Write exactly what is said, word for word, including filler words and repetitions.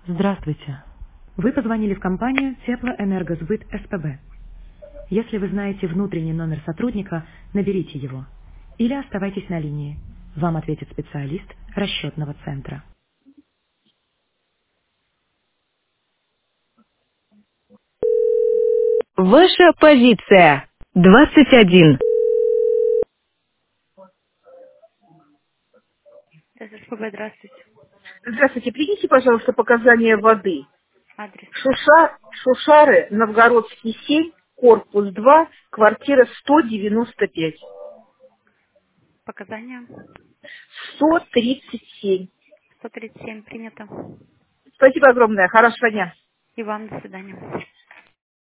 Здравствуйте. Вы позвонили в компанию Теплоэнергосбыт СПБ. Если вы знаете внутренний номер сотрудника, наберите его. Или оставайтесь на линии. Вам ответит специалист расчетного центра. Ваша позиция. двадцать один. ССПБ, здравствуйте. Здравствуйте, принесите, пожалуйста, показания воды. Адрес. Шуша, Шушары, Новгородский семь, корпус два, квартира сто девяносто пять. Показания. сто тридцать семь. сто тридцать семь принято. Спасибо огромное, хорошего дня. И вам до свидания.